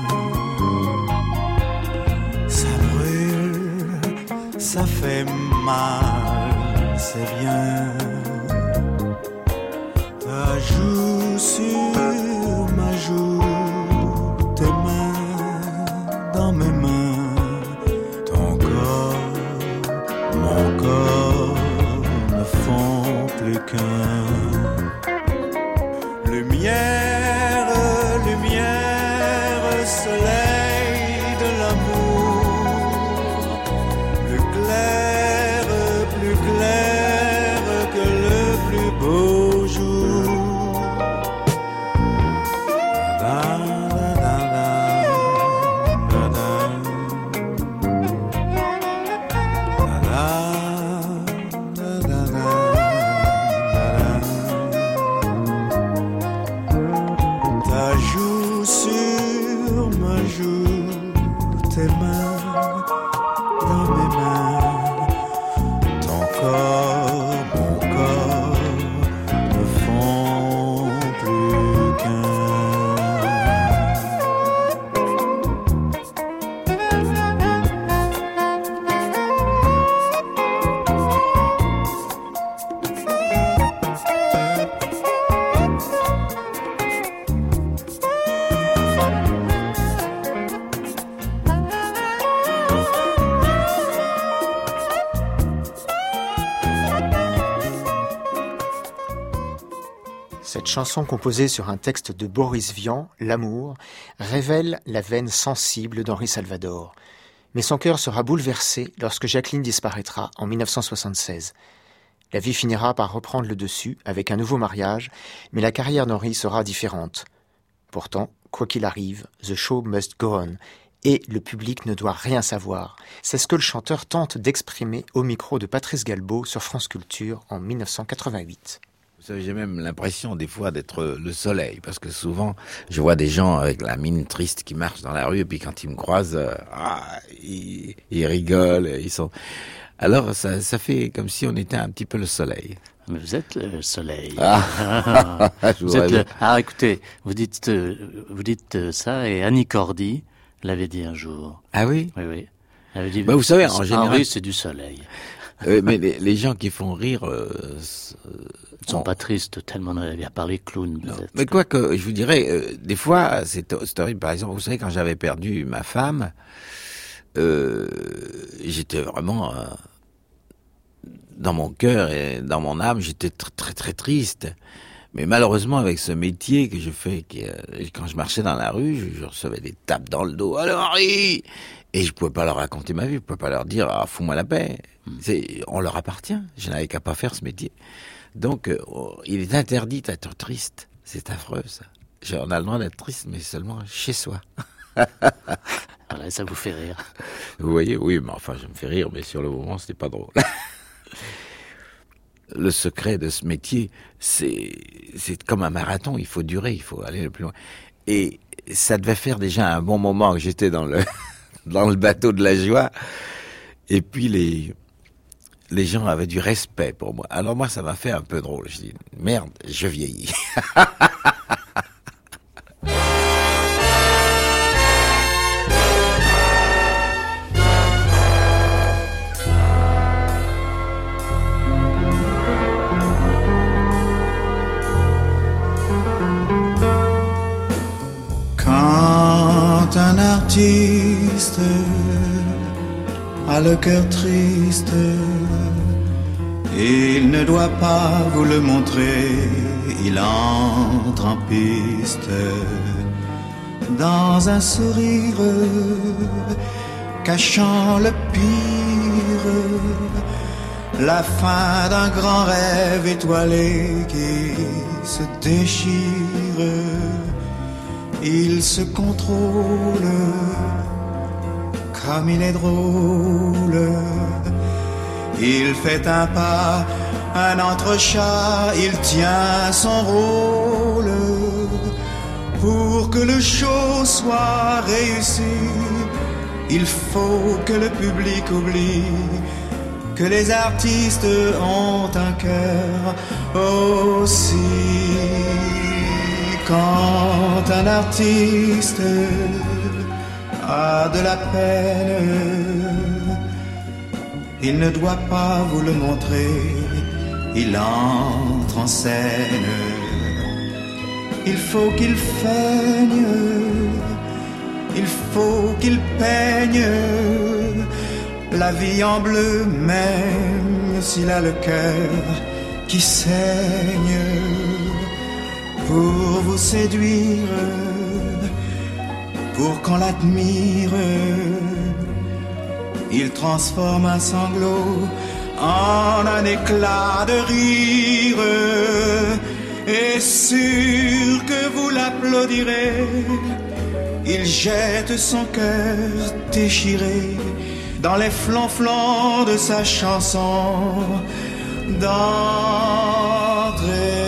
Ça brûle, ça fait mal, c'est bien. Ta joue sur ma joue, tes mains dans mes mains, ton corps, mon corps ne font plus qu'un. Lumière, lumière, soleil de l'amour, plus clair, plus clair que le plus beau jour. Da, da, da, da, da, da, da, da, da, da. Ta joue sur ma joue, tes mains dans mes mains, ton corps, mon corps ne font plus qu'un. Cette chanson composée sur un texte de Boris Vian, L'amour, révèle la veine sensible d'Henri Salvador. Mais son cœur sera bouleversé lorsque Jacqueline disparaîtra en mille neuf cent soixante-seize. La vie finira par reprendre le dessus avec un nouveau mariage, mais la carrière d'Henri sera différente. Pourtant, quoi qu'il arrive, the show must go on, et le public ne doit rien savoir. C'est ce que le chanteur tente d'exprimer au micro de Patrice Galbaud sur France Culture en mille neuf cent quatre-vingt-huit. Vous savez, j'ai même l'impression des fois d'être le soleil, parce que souvent, je vois des gens avec la mine triste qui marchent dans la rue, et puis quand ils me croisent, euh, ah, ils, ils rigolent, ils sont... Alors, ça, ça fait comme si on était un petit peu le soleil. Mais vous êtes le soleil. Ah, vous êtes le... Alors écoutez, vous dites, euh, vous dites ça, et Annie Cordy l'avait dit un jour. Ah oui? Oui, oui. Elle avait dit, bah, vous savez, en général... Henri, c'est du soleil. Euh, mais les, les gens qui font rire... Euh, Ils sont pas tristes tellement on avait parlé clown. Peut-être. Mais quoi que je vous dirais, euh, des fois c'est, c'est horrible. Par exemple, vous savez, quand j'avais perdu ma femme, euh, j'étais vraiment euh, dans mon cœur et dans mon âme, j'étais très très très triste. Mais malheureusement, avec ce métier que je fais, qui, euh, quand je marchais dans la rue, je, je recevais des tapes dans le dos. Alors Henri, et je pouvais pas leur raconter ma vie, je pouvais pas leur dire ah fous-moi la paix. Hmm. C'est, on leur appartient. Je n'avais qu'à pas faire ce métier. Donc, euh, il est interdit d'être triste. C'est affreux, ça. On a le droit d'être triste, mais seulement chez soi. Voilà, ça vous fait rire. Vous voyez, oui, mais enfin, je me fais rire, mais sur le moment, c'était pas drôle. Le secret de ce métier, c'est, c'est comme un marathon. Il faut durer, il faut aller le plus loin. Et ça devait faire déjà un bon moment que j'étais dans le, dans le bateau de la joie. Et puis, les... les gens avaient du respect pour moi. Alors moi, ça m'a fait un peu drôle. Je dis, merde, je vieillis. Quand un artiste a le cœur triste, il ne doit pas vous le montrer, il entre en piste dans un sourire cachant le pire, la fin d'un grand rêve étoilé qui se déchire. Il se contrôle comme il est drôle. Il fait un pas, un entrechat, il tient son rôle. Pour que le show soit réussi, il faut que le public oublie que les artistes ont un cœur aussi. Quand un artiste a de la peine, il ne doit pas vous le montrer, il entre en scène. Il faut qu'il feigne, il faut qu'il peigne la vie en bleu, même s'il a le cœur qui saigne. Pour vous séduire, pour qu'on l'admire, il transforme un sanglot en un éclat de rire. Et sûr que vous l'applaudirez, il jette son cœur déchiré dans les flancs-flancs de sa chanson d'entrée.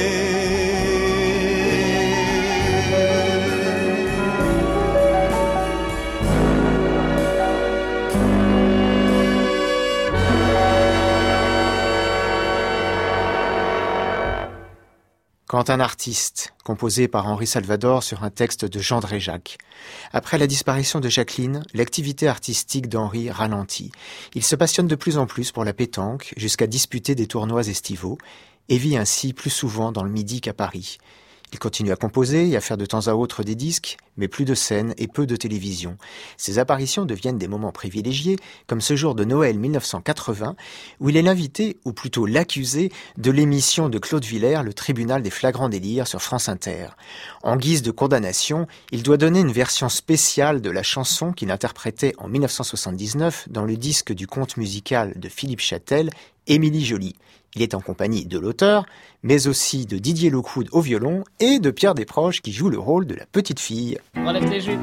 Quand un artiste, composé par Henri Salvador sur un texte de Jean Dréjac. Après la disparition de Jacqueline, l'activité artistique d'Henri ralentit. Il se passionne de plus en plus pour la pétanque, jusqu'à disputer des tournois estivaux, et vit ainsi plus souvent dans le Midi qu'à Paris. Il continue à composer et à faire de temps à autre des disques, mais plus de scènes et peu de télévision. Ses apparitions deviennent des moments privilégiés, comme ce jour de Noël mille neuf cent quatre-vingts, où il est l'invité, ou plutôt l'accusé, de l'émission de Claude Villers, le tribunal des flagrants délires sur France Inter. En guise de condamnation, il doit donner une version spéciale de la chanson qu'il interprétait en mille neuf cent soixante-dix-neuf dans le disque du conte musical de Philippe Châtel, Émilie Joly. Il est en compagnie de l'auteur, mais aussi de Didier Lockwood au violon et de Pierre Desproges qui joue le rôle de la petite fille. Relève tes jupes.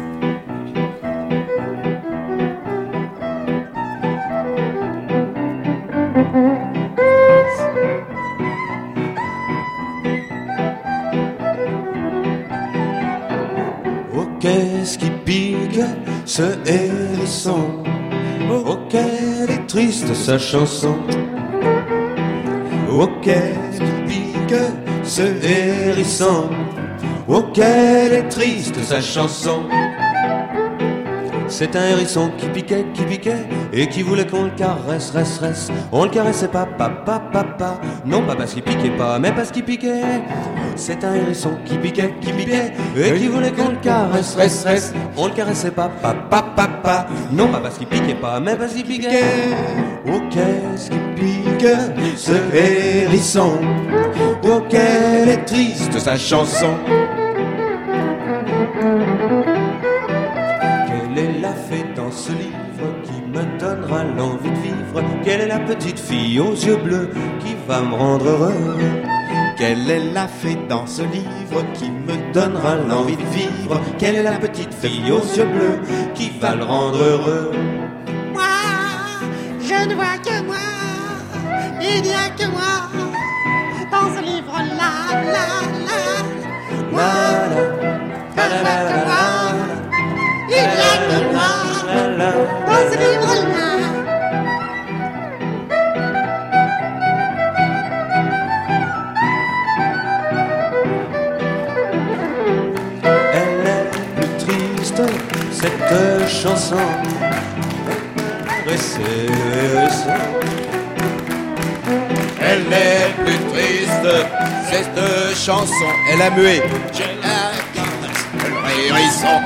Oh, qu'est-ce qui pique ce hérisson? Oh, quelle est triste sa chanson. Oh, qu'est-ce qui pique ce hérisson? Oh, quelle est triste sa chanson. C'est un hérisson qui piquait, qui piquait, et qui voulait qu'on le caresse, reste, reste. On le caressait pas, papa, papa. Non, pas parce qu'il piquait pas, mais parce qu'il piquait. C'est un hérisson qui piquait, qui piquait, et qui voulait qu'on le caresse, reste, reste. On le caressait pas, papa, papa. Non, pas parce qu'il piquait pas, mais parce qu'il piquait. Oh, qu'est-ce qui pique ce hérisson? Oh, quelle est triste sa chanson. Quelle est la fée dans ce livre qui me donnera l'envie de vivre? Quelle est la petite fille aux yeux bleus qui va me rendre heureux? Quelle est la fée dans ce livre qui me donnera l'envie de vivre? Quelle est la petite fille aux yeux bleus qui va le rendre heureux? Moi, je ne vois que moi, il n'y a que moi dans ce livre-là, là, là. Moi, je ne vois que moi, il n'y a que moi dans ce livre-là. Cette chanson, elle est plus triste, cette chanson, elle a mué. Je la caresse, elle hérisson.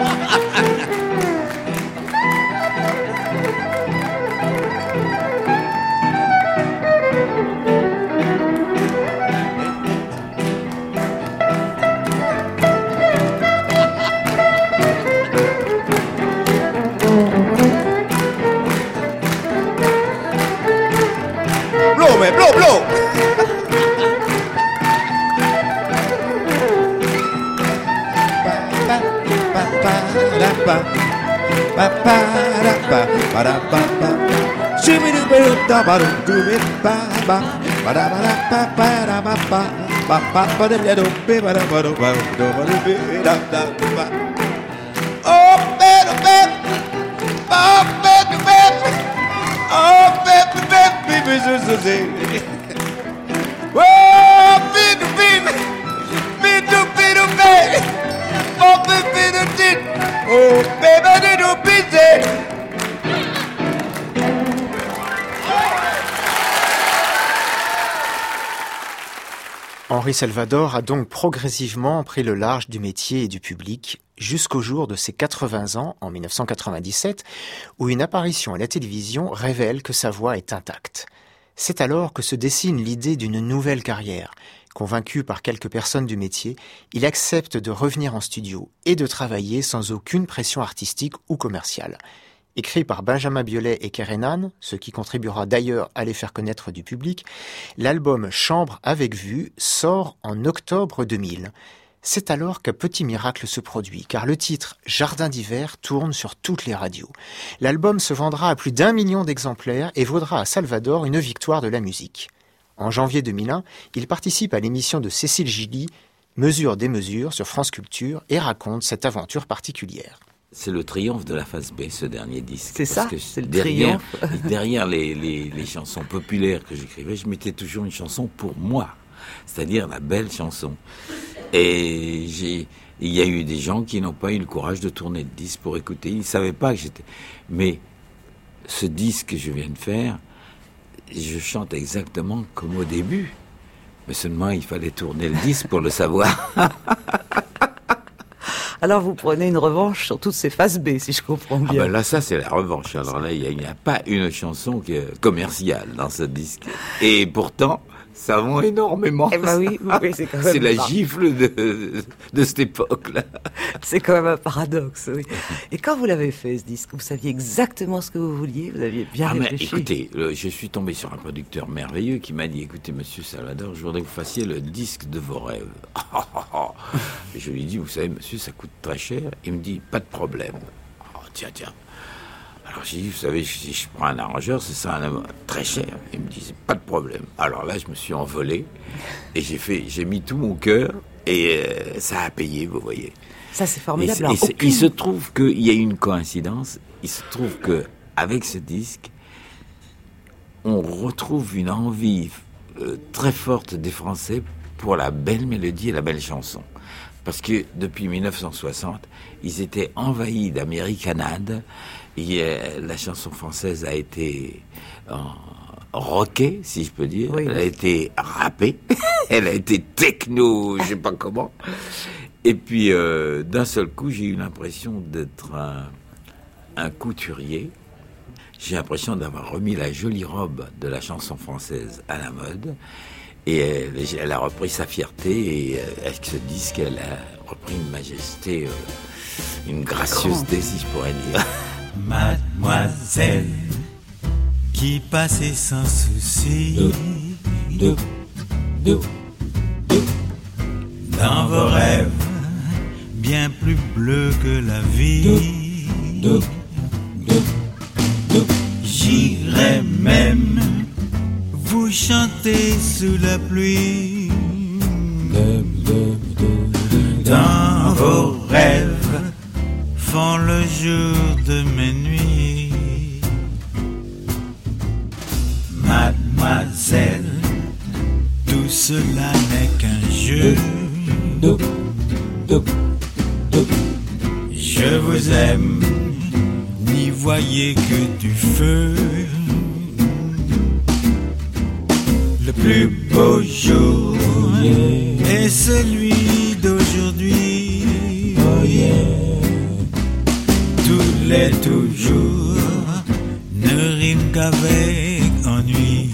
Blow, mais blow, blow. Oh, baby, baby. Oh, baby, baby. Oh, baby, baby, baby, so, so, oh, baby, baby. Baby, baby, baby. Oh, baby, baby. Oh, baby, baby, baby. Henri Salvador a donc progressivement pris le large du métier et du public jusqu'au jour de ses quatre-vingts ans, en dix-neuf cent quatre-vingt-dix-sept, où une apparition à la télévision révèle que sa voix est intacte. C'est alors que se dessine l'idée d'une nouvelle carrière. Convaincu par quelques personnes du métier, il accepte de revenir en studio et de travailler sans aucune pression artistique ou commerciale. Écrit par Benjamin Biolay et Kerenan, ce qui contribuera d'ailleurs à les faire connaître du public, l'album Chambre avec vue sort en octobre deux mille. C'est alors qu'un petit miracle se produit, car le titre Jardin d'hiver tourne sur toutes les radios. L'album se vendra à plus d'un million d'exemplaires et vaudra à Salvador une victoire de la musique. En janvier deux mille un, il participe à l'émission de Cécile Gilly, Mesure des mesures sur France Culture, et raconte cette aventure particulière. C'est le triomphe de la face B, ce dernier disque. C'est ça, que c'est le derrière, triomphe. Derrière les, les, les chansons populaires que j'écrivais, je mettais toujours une chanson pour moi, c'est-à-dire la belle chanson. Et j'ai, il y a eu des gens qui n'ont pas eu le courage de tourner le disque pour écouter. Ils ne savaient pas que j'étais... Mais ce disque que je viens de faire, je chante exactement comme au début. Mais seulement, il fallait tourner le disque pour le savoir. Alors vous prenez une revanche sur toutes ces faces B, si je comprends bien. Ah ben là, ça c'est la revanche. Alors là, il n'y a, a pas une chanson qui est commerciale dans ce disque. Et pourtant, ça vend énormément. Eh ben oui, oui c'est quand même... C'est la gifle de, de cette époque-là. C'est quand même un paradoxe, oui. Et quand vous l'avez fait, ce disque, vous saviez exactement ce que vous vouliez, vous aviez bien ah réfléchi. Mais écoutez, euh, je suis tombé sur un producteur merveilleux qui m'a dit, écoutez, monsieur Salvador, je voudrais que vous fassiez le disque de vos rêves. Et je lui ai dit, vous savez, monsieur, ça coûte très cher. Il me dit, pas de problème. Oh, tiens, tiens. Alors j'ai dit, vous savez, si je prends un arrangeur, c'est ça, un, très cher. Il me dit, c'est pas de problème. Alors là, je me suis envolé et j'ai fait, j'ai mis tout mon cœur et euh, ça a payé, vous voyez. Ça, c'est formidable. Et, Alors, et aucune... Il se trouve qu'il y a une coïncidence. Il se trouve que avec ce disque, on retrouve une envie euh, très forte des Français pour la belle mélodie et la belle chanson. Parce que depuis dix-neuf cent soixante, ils étaient envahis d'américanades. Et, euh, la chanson française a été euh, rockée, si je peux dire. Oui, elle oui. a été rappée. Elle a été techno, je sais pas comment. Et puis, euh, d'un seul coup, j'ai eu l'impression d'être un, un couturier. J'ai l'impression d'avoir remis la jolie robe de la chanson française à la mode. Et elle, elle a repris sa fierté. Et euh, avec ce disque, elle a repris une majesté, euh, une gracieuseté, si je pourrais dire. Mademoiselle, qui passait sans souci de, de, de, de, dans vos rêves, bien plus bleu que la vie. De, de, de, de. J'irai même vous chanter sous la pluie. De, de, de, de, dans vos rêves font le jour de mes nuits. Mademoiselle, tout cela n'est qu'un jeu. Do, do, do. Je vous aime, n'y voyez que du feu. Le plus beau jour oh yeah. est celui d'aujourd'hui. Oh yeah. les toujours ne rime qu'avec ennui.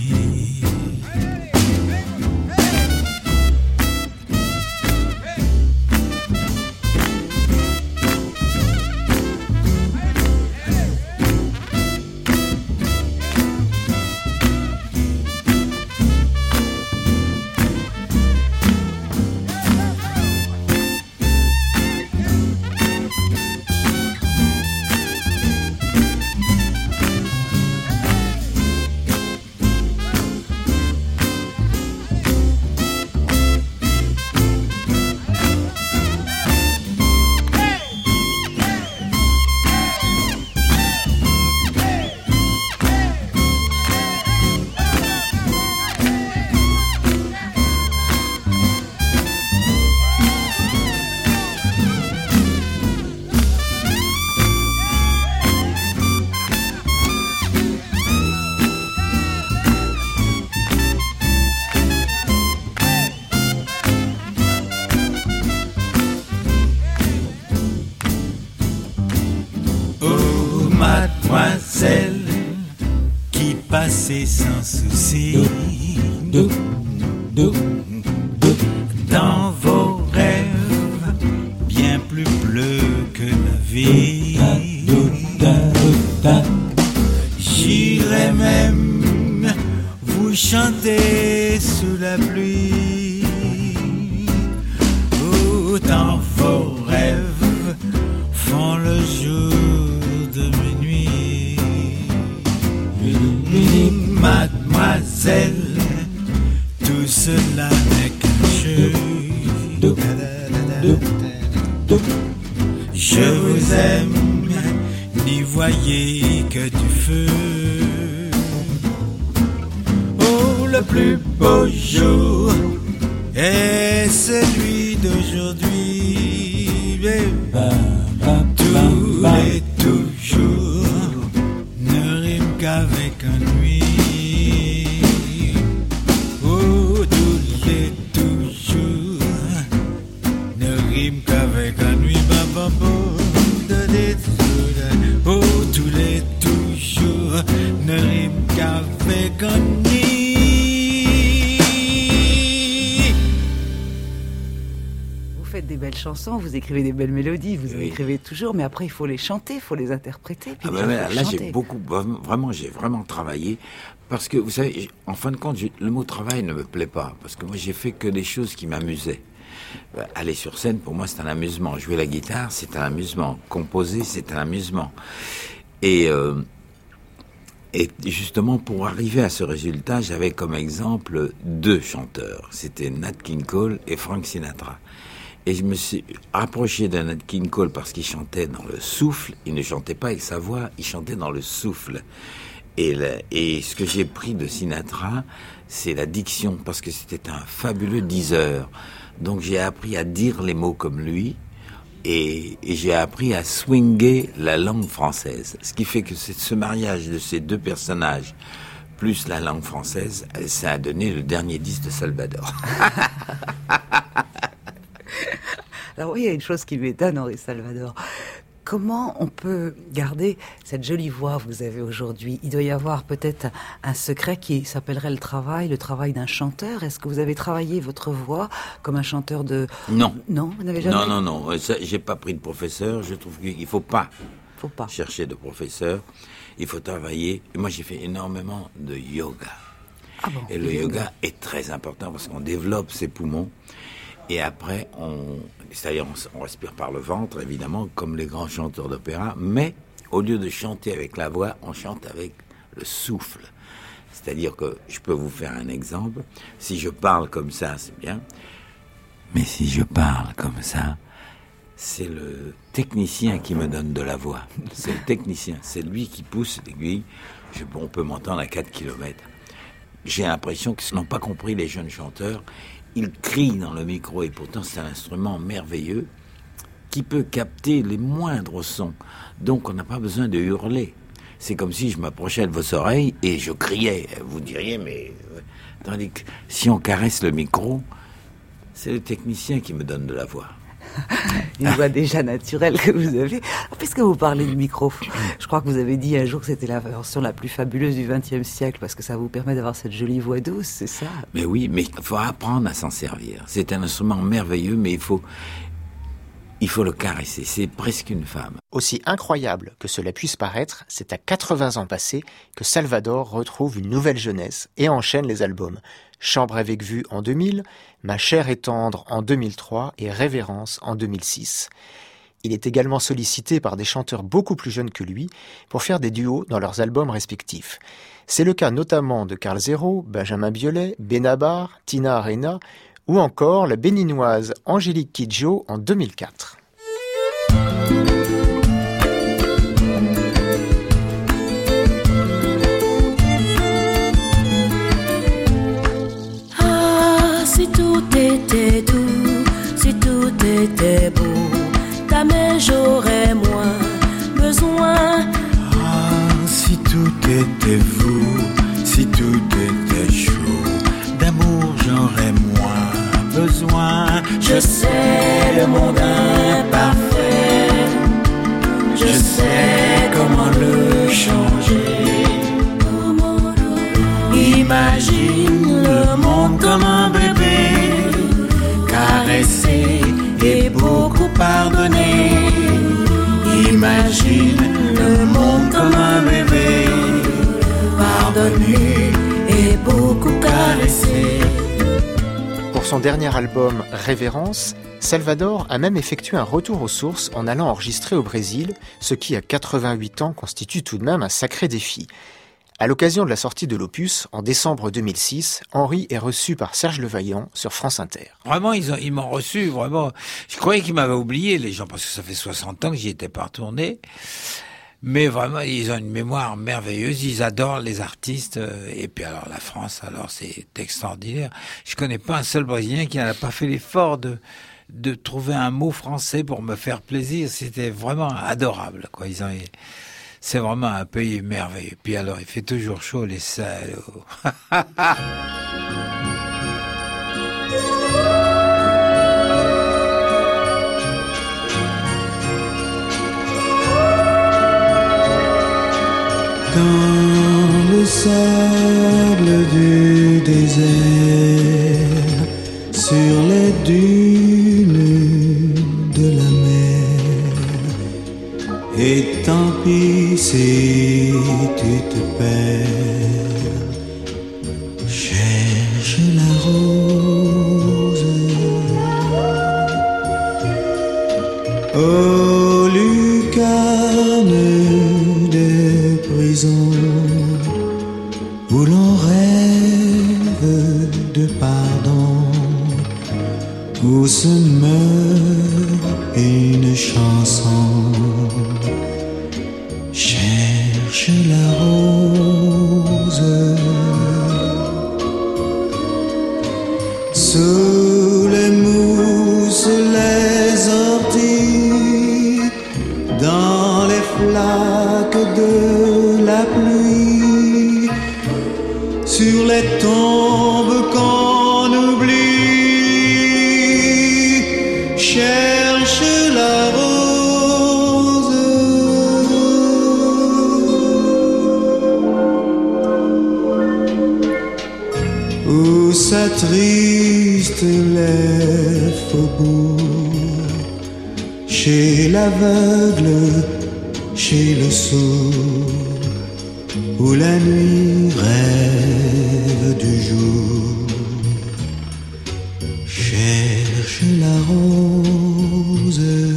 Mademoiselle qui passait sans souci dans vos rêves bien plus bleus que la vie. J'irais même vous chanter sous la pluie. Autant vos rêves font le jour de minuit. Mademoiselle, tout cela n'est qu'un jeu. Je vous aime, n'y voyez que du feu. Oh, le plus beau jour est celui d'aujourd'hui. Tous les toujours ne riment qu'avec ennui. Oh, tous les toujours ne riment qu'avec ennui. Oh, tous les toujours ne riment qu'avec ennui. Vous faites des belles chansons, vous écrivez des belles mélodies, vous oui. écrivez toujours, mais après il faut les chanter, il faut les interpréter. Puis ah ben là, là j'ai beaucoup, vraiment, j'ai vraiment travaillé. Parce que, vous savez, en fin de compte, le mot travail ne me plaît pas. Parce que moi, j'ai fait que des choses qui m'amusaient. Aller sur scène, pour moi, c'est un amusement. Jouer la guitare, c'est un amusement. Composer, c'est un amusement. Et, euh, et justement, pour arriver à ce résultat, j'avais comme exemple deux chanteurs. C'était Nat King Cole et Frank Sinatra. Et je me suis approché de Nat King Cole parce qu'il chantait dans le souffle. Il ne chantait pas avec sa voix, il chantait dans le souffle. Et, le, et ce que j'ai pris de Sinatra, c'est la diction, parce que c'était un fabuleux diseur. Donc j'ai appris à dire les mots comme lui, et, et j'ai appris à swinger la langue française. Ce qui fait que c'est ce mariage de ces deux personnages, plus la langue française, ça a donné le dernier disque de Salvador. Alors oui, il y a une chose qui lui étonne, Henri Salvador. Comment on peut garder cette jolie voix que vous avez aujourd'hui? Il doit y avoir peut-être un secret qui s'appellerait le travail, le travail d'un chanteur. Est-ce que vous avez travaillé votre voix comme un chanteur de... Non. Non, vous n'avez jamais... Non, non, non. Ça, j'ai pas pris de professeur. Je trouve qu'il faut pas, faut pas chercher de professeur. Il faut travailler. Et moi, j'ai fait énormément de yoga. Ah bon, et le yoga, yoga est très important parce qu'on développe ses poumons. Et après, on, c'est-à-dire on, on respire par le ventre, évidemment, comme les grands chanteurs d'opéra, mais au lieu de chanter avec la voix, on chante avec le souffle. C'est-à-dire que, je peux vous faire un exemple, si je parle comme ça, c'est bien, mais si je parle comme ça, c'est le technicien qui me donne de la voix. C'est le technicien, c'est lui qui pousse l'aiguille. Je, on peut m'entendre à quatre kilomètres. J'ai l'impression qu'ils n'ont pas compris, les jeunes chanteurs. Ils crient dans le micro, et pourtant c'est un instrument merveilleux qui peut capter les moindres sons. Donc on n'a pas besoin de hurler. C'est comme si je m'approchais de vos oreilles et je criais. Vous diriez, mais... Tandis que si on caresse le micro, c'est le technicien qui me donne de la voix. une voix déjà naturelle que vous avez. Puisque vous parlez de micro, je crois que vous avez dit un jour que c'était la version la plus fabuleuse du vingtième siècle parce que ça vous permet d'avoir cette jolie voix douce, c'est ça? Mais oui, mais il faut apprendre à s'en servir. C'est un instrument merveilleux, mais il faut, il faut le caresser. C'est presque une femme. Aussi incroyable que cela puisse paraître, c'est à quatre-vingts ans passés que Salvador retrouve une nouvelle jeunesse et enchaîne les albums. Chambre avec vue en deux mille, Ma chair est tendre en deux mille trois et Révérence en deux mille six. Il est également sollicité par des chanteurs beaucoup plus jeunes que lui pour faire des duos dans leurs albums respectifs. C'est le cas notamment de Carl Zéro, Benjamin Biolay, Benabar, Tina Arena ou encore la béninoise Angélique Kidjo en deux mille quatre. Si tout était doux, si tout était beau, ta main j'aurais moins besoin. Ah, si tout était vous, si tout était chaud, d'amour j'aurais moins besoin. Je sais le monde imparfait, je sais comment le changer. Imagine le monde comme un bébé, caressé et beaucoup pardonné. Imagine le monde comme un bébé, pardonné et beaucoup caressé. Pour son dernier album Révérence, Salvador a même effectué un retour aux sources en allant enregistrer au Brésil, ce qui à quatre-vingt-huit ans constitue tout de même un sacré défi. À l'occasion de la sortie de l'opus, en décembre deux mille six, Henri est reçu par Serge Levaillant sur France Inter. Vraiment, ils, ont, ils m'ont reçu, vraiment. Je croyais qu'ils m'avaient oublié, les gens, parce que ça fait soixante ans que j'y étais pas retourné. Mais vraiment, ils ont une mémoire merveilleuse, ils adorent les artistes. Et puis alors, la France, alors, c'est extraordinaire. Je connais pas un seul Brésilien qui n'a pas fait l'effort de, de trouver un mot français pour me faire plaisir. C'était vraiment adorable, quoi. Ils ont... C'est vraiment un pays merveilleux. Puis alors, il fait toujours chaud, les salauds. Dans le sable du désert, sur les dunes de la mer, et tant pis si tu te perds, cherche la rose. Oh, lucarne de prison, où l'on rêve de pardon, où se meurt une chanson. Cherche la rose sous les mousses, les orties, dans les flaques de la pluie, sur les tombes qu'on oublie. Cherche la rose où s'attristent les faubourgs, chez l'aveugle, chez le sourd, où la nuit rêve du jour. Cherche la rose.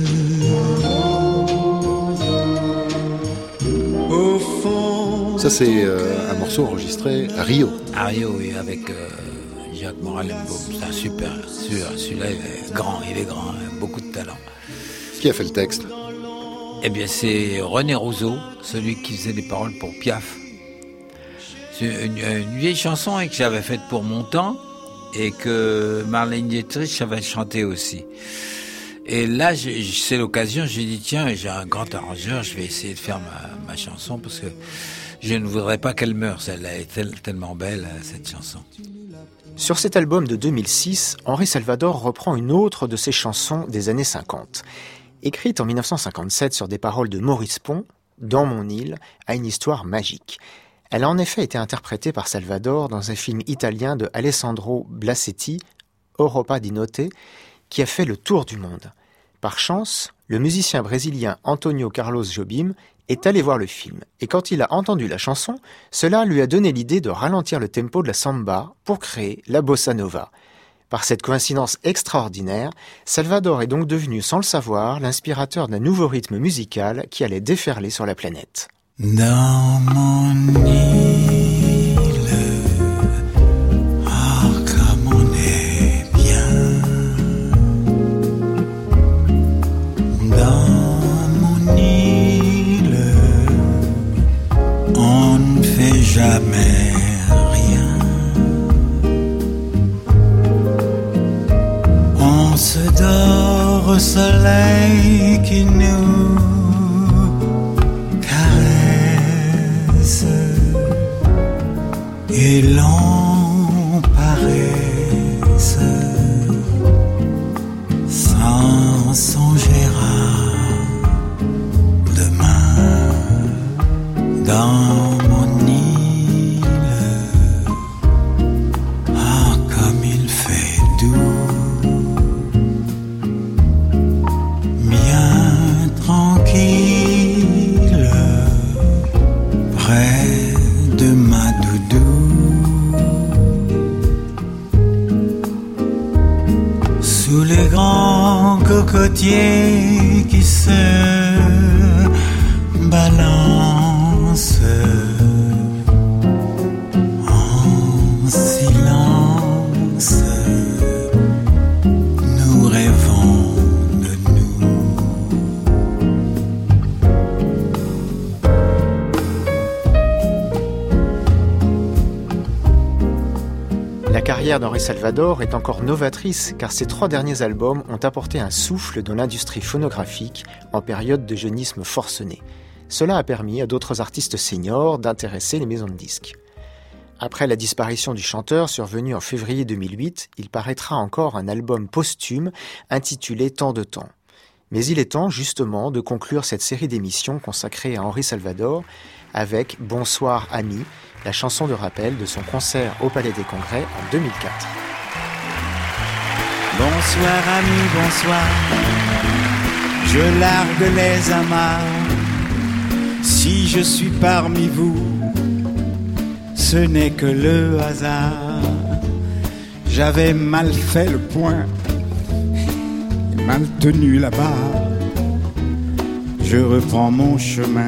Au fond. Ça, c'est euh, un morceau enregistré à Rio. À Rio, oui, avec euh, Jacques Moralembaum. C'est un super, super. Celui-là, il est grand, il est grand, hein, beaucoup de talent. Qui a fait le texte? Eh bien, c'est René Rousseau, celui qui faisait des paroles pour Piaf. C'est une, une vieille chanson hein, que j'avais faite pour mon temps et que Marlène Dietrich avait chanté aussi. Et là, j'ai, c'est l'occasion, j'ai dit, tiens, j'ai un grand arrangeur, je vais essayer de faire ma, ma chanson parce que je ne voudrais pas qu'elle meure, celle-là est tel, tellement belle, cette chanson. Sur cet album de deux mille six, Henri Salvador reprend une autre de ses chansons des années cinquante. Écrite en dix-neuf cent cinquante-sept sur des paroles de Maurice Pont, Dans mon île a une histoire magique. Elle a en effet été interprétée par Salvador dans un film italien de Alessandro Blasetti, Europa di Notte, qui a fait le tour du monde. Par chance, le musicien brésilien Antonio Carlos Jobim est allé voir le film, et quand il a entendu la chanson, cela lui a donné l'idée de ralentir le tempo de la samba pour créer la bossa nova. Par cette coïncidence extraordinaire, Salvador est donc devenu, sans le savoir, l'inspirateur d'un nouveau rythme musical qui allait déferler sur la planète. Dans mon île, ah comme on est bien. Dans mon île, on ne fait jamais rien. On se dort au soleil qui nous et l'on paresse sans songer à demain. Dans mon île, ah comme il fait doux, bien tranquille, près de ma doudou, sous les grands cocotiers qui se balancent en silence, nous rêvons de nous. La carrière d'Henri Salvador est encore novatrice car ses trois derniers albums ont apporté un souffle dans l'industrie phonographique en période de jeunisme forcené. Cela a permis à d'autres artistes seniors d'intéresser les maisons de disques. Après la disparition du chanteur survenue en février deux mille huit, il paraîtra encore un album posthume intitulé Tant de temps. Mais il est temps justement de conclure cette série d'émissions consacrée à Henri Salvador avec Bonsoir Ami, la chanson de rappel de son concert au Palais des Congrès en deux mille quatre. Bonsoir amis, bonsoir, je largue les amarres. Si je suis parmi vous, ce n'est que le hasard. J'avais mal fait le point, mal tenu la barre. Je reprends mon chemin.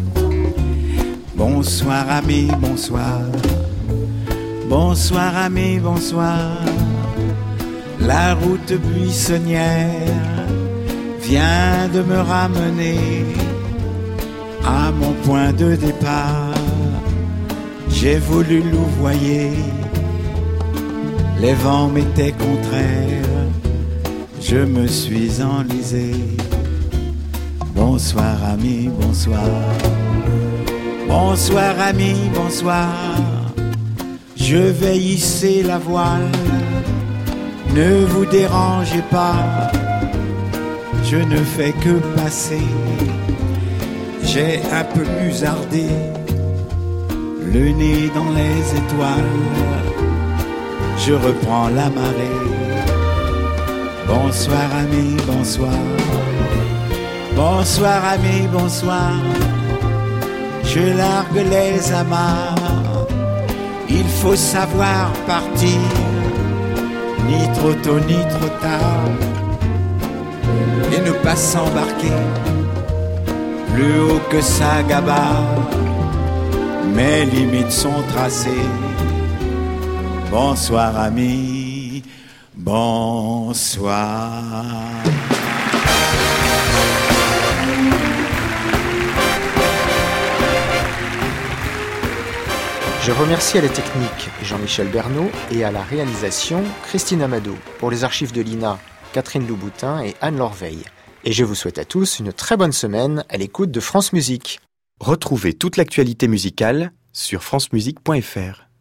Bonsoir amis, bonsoir. Bonsoir amis, bonsoir. La route buissonnière vient de me ramener à mon point de départ. J'ai voulu louvoyer, les vents m'étaient contraires, je me suis enlisé. Bonsoir amis, bonsoir. Bonsoir amis, bonsoir. Je vais hisser la voile, ne vous dérangez pas, je ne fais que passer. J'ai un peu musardé, le nez dans les étoiles, je reprends la marée. Bonsoir amis, bonsoir. Bonsoir amis, bonsoir. Je largue les amarres, il faut savoir partir, ni trop tôt ni trop tard, et ne pas s'embarquer plus haut que sa gabarre. Mes limites sont tracées. Bonsoir amis, bonsoir. Je remercie à la technique Jean-Michel Bernot et à la réalisation Christine Amadou. Pour les archives de l'I N A, Catherine Louboutin et Anne Lorveil. Et je vous souhaite à tous une très bonne semaine à l'écoute de France Musique. Retrouvez toute l'actualité musicale sur francemusique point f r.